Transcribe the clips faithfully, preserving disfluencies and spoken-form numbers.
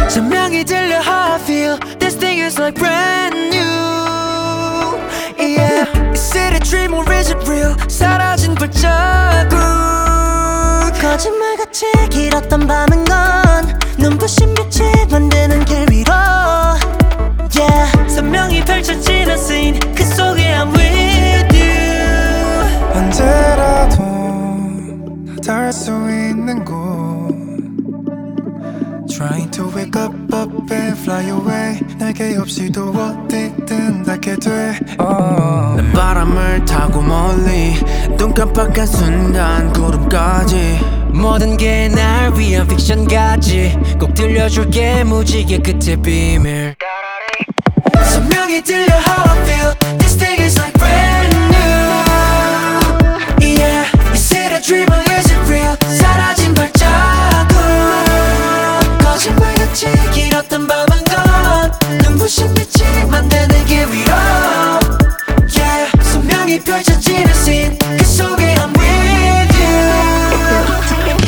선명히 들려 how I feel. This thing is like brand new. Yeah. Is it a dream or is it real? 사라진 발자국. 거짓말같이 길었던 밤은 건 눈부신 빛이 만드는 길 위로. Yeah. 선명히 펼쳐지는 scene 그 속에 I'm with you. 언제라도 나 닿을 수 있는 곳. Trying to wake up up and fly away. 날개 없이도 어디든 닿게 돼. oh. 난 바람을 타고 멀리 눈 깜빡한 순간 구름까지 모든 게 날 위한 픽션 같이 꼭 들려줄게 무지개 끝의 비밀. 선명히 들려 how I feel. This thing is like brand new. Yeah. Is it a dream or is it real? 사라진 발자국. 거짓말같이 길었던 밤은 건 눈부신 빛이 만드는 길 위로. Yeah. 선명히 펼쳐지는 scene 그 속에 I'm with you.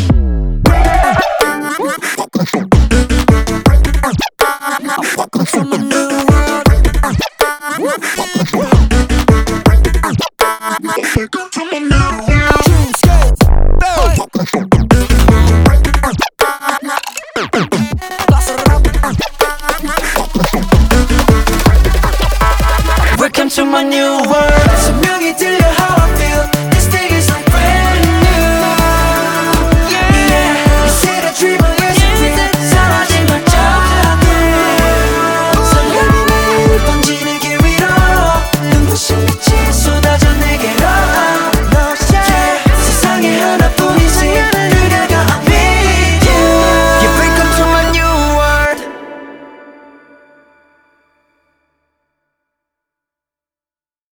From a new world. From a new world. Welcome to my new world.